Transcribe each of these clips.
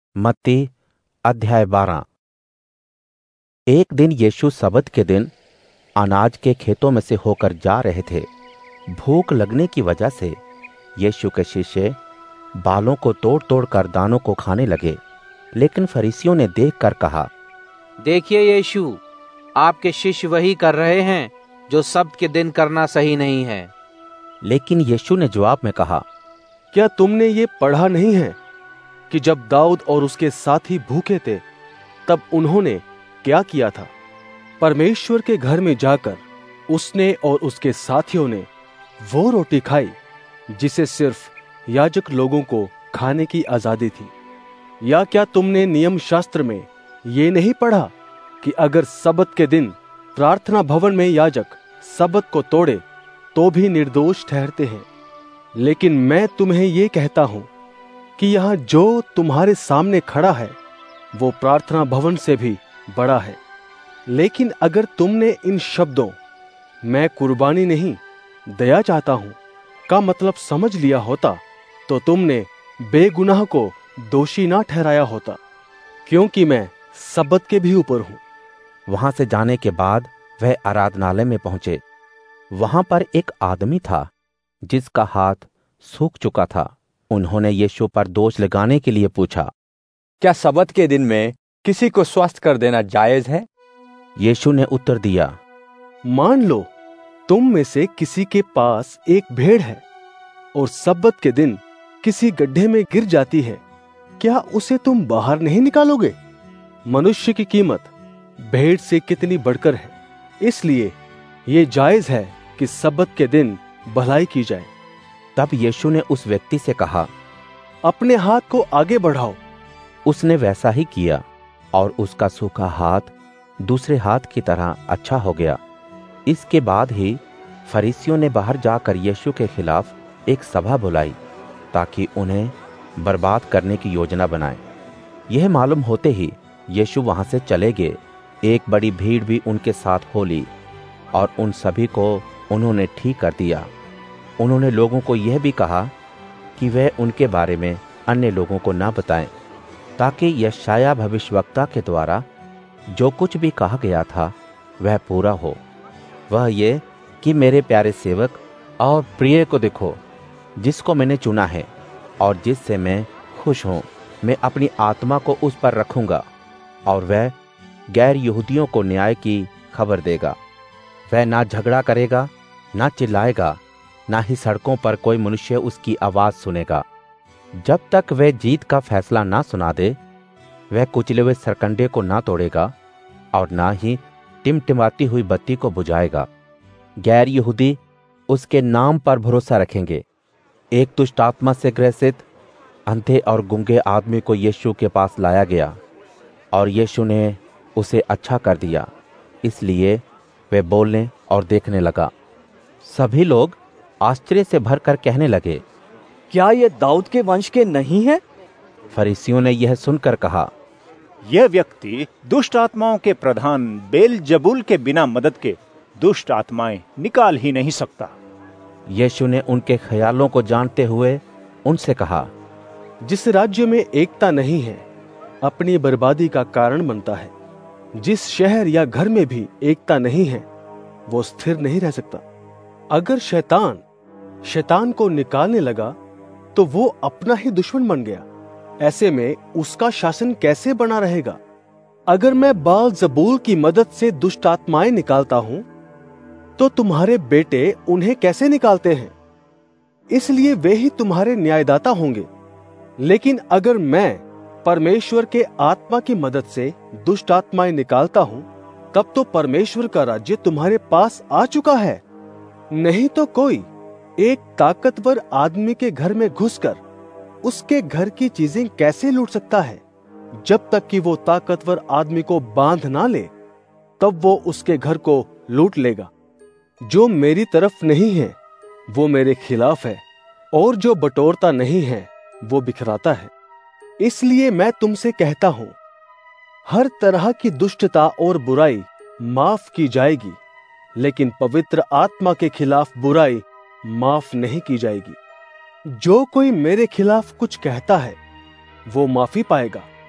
मत्ती अध्याय 12। एक दिन यीशु सबत के दिन अनाज के खेतों में से होकर जा रहे थे। भूख लगने की वजह से यीशु के शिष्य बालों को तोड़ तोड़ कर दानों को खाने लगे। लेकिन फरीसियों ने देखकर कहा, देखिए यीशु, आपके शिष्य वही कर रहे हैं जो सब्त के दिन करना सही नहीं है। लेकिन यीशु ने जवाब में कहा, क्या तुमने ये पढ़ा नहीं है कि जब दाऊद और उसके साथी भूखे थे तब उन्होंने क्या किया था? परमेश्वर के घर में जाकर उसने और उसके साथियों ने वो रोटी खाई जिसे सिर्फ याजक लोगों को खाने की आजादी थी। या क्या तुमने नियम शास्त्र में ये नहीं पढ़ा कि अगर सबत के दिन प्रार्थना भवन में याजक सबत को तोड़े तो भी निर्दोष ठहरते हैं? लेकिन मैं तुम्हें ये कहता हूं कि यहां जो तुम्हारे सामने खड़ा है वो प्रार्थना भवन से भी बड़ा है। लेकिन अगर तुमने इन शब्दों मैं कुर्बानी नहीं दया चाहता हूं का मतलब समझ लिया होता तो तुमने बेगुनाह को दोषी ना ठहराया होता, क्योंकि मैं सबत के भी ऊपर हूं। वहां से जाने के बाद वह आराधनालय में पहुंचे। वहां पर एक आदमी था जिसका हाथ सूख चुका था। उन्होंने यीशु पर दोष लगाने के लिए पूछा, क्या सबत के दिन में किसी को स्वस्थ कर देना जायज है? यीशु ने उत्तर दिया, मान लो तुम में से किसी के पास एक भेड़ है और सबत के दिन किसी गड्ढे में गिर जाती है, क्या उसे तुम बाहर नहीं निकालोगे? मनुष्य की कीमत भेड़ से कितनी बढ़कर है। इसलिए ये जायज है कि सबत के दिन भलाई की जाए। तब यीशु ने उस व्यक्ति से कहा, अपने हाथ को आगे बढ़ाओ। उसने वैसा ही किया और उसका सूखा हाथ दूसरे हाथ की तरह अच्छा हो गया। इसके बाद ही फरीसियों ने बाहर जाकर यीशु के खिलाफ एक सभा बुलाई ताकि उन्हें बर्बाद करने की योजना बनाए। यह मालूम होते ही यीशु वहां से चले गए। एक बड़ी भीड़ भी उनके साथ हो ली और उन सभी को उन्होंने ठीक कर दिया। उन्होंने लोगों को यह भी कहा कि वह उनके बारे में अन्य लोगों को ना बताएं, ताकि यशायाह भविष्यवक्ता के द्वारा जो कुछ भी कहा गया था वह पूरा हो। वह ये कि मेरे प्यारे सेवक और प्रिय को देखो, जिसको मैंने चुना है और जिससे मैं खुश हूँ। मैं अपनी आत्मा को उस पर रखूँगा और वह गैर यहूदियों को न्याय की खबर देगा। वह ना झगड़ा करेगा, ना चिल्लाएगा, ना ही सड़कों पर कोई मनुष्य उसकी आवाज सुनेगा। जब तक वह जीत का फैसला ना सुना दे, वह कुचले हुए सरकंडे को ना तोड़ेगा और ना ही टिमटिमाती हुई बत्ती को बुझाएगा। गैर यहूदी उसके नाम पर भरोसा रखेंगे। एक दुष्ट आत्मा से ग्रसित अंधे और गूंगे आदमी को यीशु के पास लाया गया और यीशु ने उसे अच्छा कर दिया। इसलिए वह बोलने और देखने लगा। सभी लोग आश्चर्य से भरकर कहने लगे, क्या ये दाऊद के वंश के नहीं है? फरीसियों ने यह सुनकर कहा, यह व्यक्ति दुष्ट आत्माओं के प्रधान बेलजबूल के बिना मदद के दुष्ट आत्माएं निकाल ही नहीं सकता। यीशु ने उनके ख्यालों को जानते हुए उनसे कहा, जिस राज्य में एकता नहीं है अपनी बर्बादी का कारण बनता है। जिस शहर या घर में भी एकता नहीं है वो स्थिर नहीं रह सकता। अगर शैतान को निकालने लगा तो वो अपना ही दुश्मन बन गया। ऐसे में उसका शासन कैसे बना रहेगा? अगर मैं बालजबूल की मदद से दुष्ट आत्माएं निकालता हूं तो तुम्हारे बेटे उन्हें कैसे निकालते हैं? इसलिए वे ही तुम्हारे न्यायदाता होंगे। लेकिन अगर मैं परमेश्वर के आत्मा की मदद से दुष्ट आत्माएं निकालता हूं तब तो परमेश्वर का राज्य तुम्हारे पास आ चुका है। नहीं तो कोई एक ताकतवर आदमी के घर में घुसकर उसके घर की चीजें कैसे लूट सकता है? जब तक कि वो ताकतवर आदमी को बांध ना ले तब वो उसके घर को लूट लेगा। जो मेरी तरफ नहीं है वो मेरे खिलाफ है और जो बटोरता नहीं है वो बिखराता है। इसलिए मैं तुमसे कहता हूं, हर तरह की दुष्टता और बुराई माफ की जाएगी, लेकिन पवित्र आत्मा के खिलाफ बुराई माफ नहीं की जाएगी। जो कोई मेरे खिलाफ कुछ कहता है वो माफी पाएगा,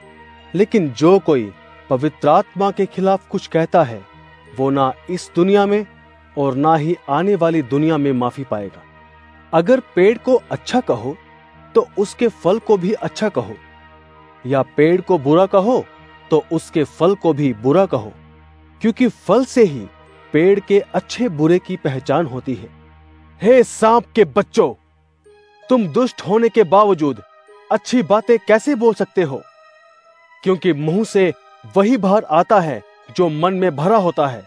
लेकिन जो कोई पवित्र आत्मा के खिलाफ कुछ कहता है, वो ना इस दुनिया में और ना ही आने वाली दुनिया में माफी पाएगा। अगर पेड़ को अच्छा कहो तो उसके फल को भी अच्छा कहो, या पेड़ को बुरा कहो तो उसके फल को भी बुरा कहो, क्योंकि फल से ही पेड़ के अच्छे बुरे की पहचान होती है। हे सांप के बच्चों, तुम दुष्ट होने के बावजूद अच्छी बातें कैसे बोल सकते हो? क्योंकि मुंह से वही बाहर आता है जो मन में भरा होता है।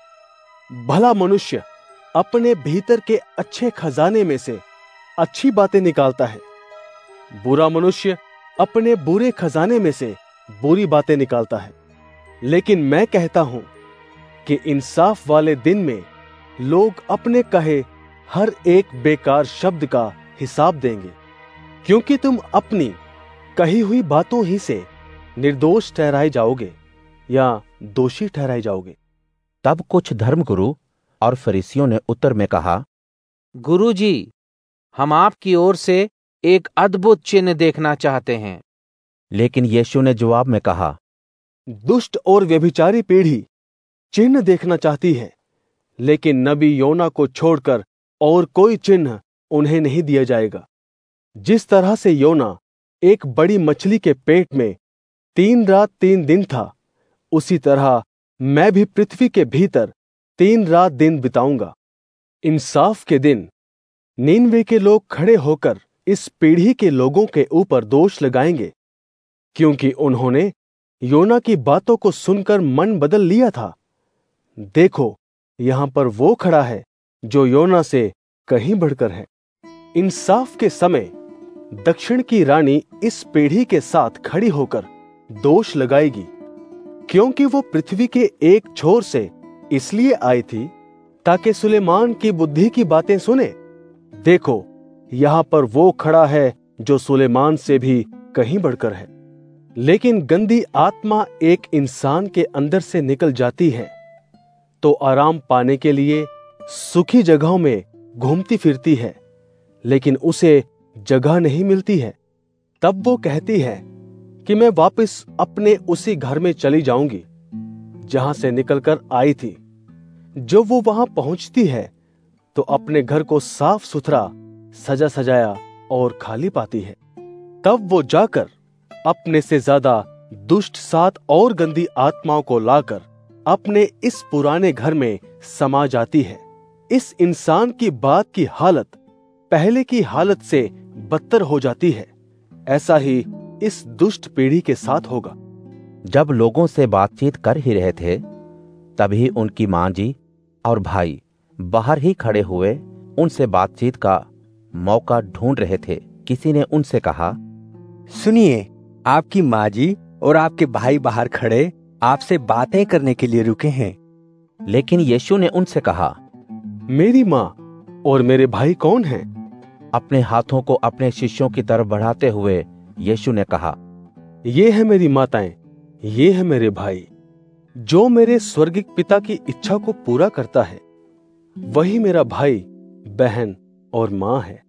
भला मनुष्य अपने भीतर के अच्छे खजाने में से अच्छी बातें निकालता है, बुरा मनुष्य अपने बुरे खजाने में से बुरी बातें निकालता है। लेकिन मैं कहता हूं कि इंसाफ वाले दिन में लोग अपने कहे हर एक बेकार शब्द का हिसाब देंगे, क्योंकि तुम अपनी कही हुई बातों ही से निर्दोष ठहराए जाओगे या दोषी ठहराए जाओगे। तब कुछ धर्मगुरु और फरीसियों ने उत्तर में कहा, गुरुजी, हम आपकी ओर से एक अद्भुत चिन्ह देखना चाहते हैं। लेकिन यीशु ने जवाब में कहा, दुष्ट और व्यभिचारी पीढ़ी चिन्ह देखना चाहती है, लेकिन नबी योना को छोड़कर और कोई चिन्ह उन्हें नहीं दिया जाएगा। जिस तरह से योना एक बड़ी मछली के पेट में 3 रात 3 दिन था, उसी तरह मैं भी पृथ्वी के भीतर 3 रात दिन बिताऊंगा। इंसाफ के दिन नीनवे के लोग खड़े होकर इस पीढ़ी के लोगों के ऊपर दोष लगाएंगे, क्योंकि उन्होंने योना की बातों को सुनकर मन बदल लिया था। देखो, यहां पर वो खड़ा है जो योना से कहीं बढ़कर है। इंसाफ के समय दक्षिण की रानी इस पीढ़ी के साथ खड़ी होकर दोष लगाएगी, क्योंकि वो पृथ्वी के एक छोर से इसलिए आई थी ताकि सुलेमान की बुद्धि की बातें सुने। देखो, यहां पर वो खड़ा है जो सुलेमान से भी कहीं बढ़कर है। लेकिन गंदी आत्मा एक इंसान के अंदर से निकल जाती है तो आराम पाने के लिए सुखी जगहों में घूमती फिरती है, लेकिन उसे जगह नहीं मिलती है। तब वो कहती है कि मैं वापस अपने उसी घर में चली जाऊंगी जहां से निकलकर आई थी। जब वो वहां पहुंचती है तो अपने घर को साफ सुथरा, सजा सजाया और खाली पाती है। तब वो जाकर अपने से ज्यादा दुष्ट 7 और गंदी आत्माओं को लाकर अपने इस पुराने घर में समा जाती है। इस इंसान की बात की हालत पहले की हालत से बदतर हो जाती है। ऐसा ही इस दुष्ट पीढ़ी के साथ होगा। जब लोगों से बातचीत कर ही रहे थे, तभी उनकी मां जी और भाई बाहर ही खड़े हुए उनसे बातचीत का मौका ढूंढ रहे थे। किसी ने उनसे कहा, सुनिए, आपकी माँ जी और आपके भाई बाहर खड़े आपसे बातें करने के लिए रुके हैं। लेकिन यीशु ने उनसे कहा, मेरी माँ और मेरे भाई कौन हैं? अपने हाथों को अपने शिष्यों की तरफ बढ़ाते हुए यीशु ने कहा, ये है मेरी माताएं, ये है मेरे भाई। जो मेरे स्वर्गिक पिता की इच्छा को पूरा करता है, वही मेरा भाई, बहन और माँ है।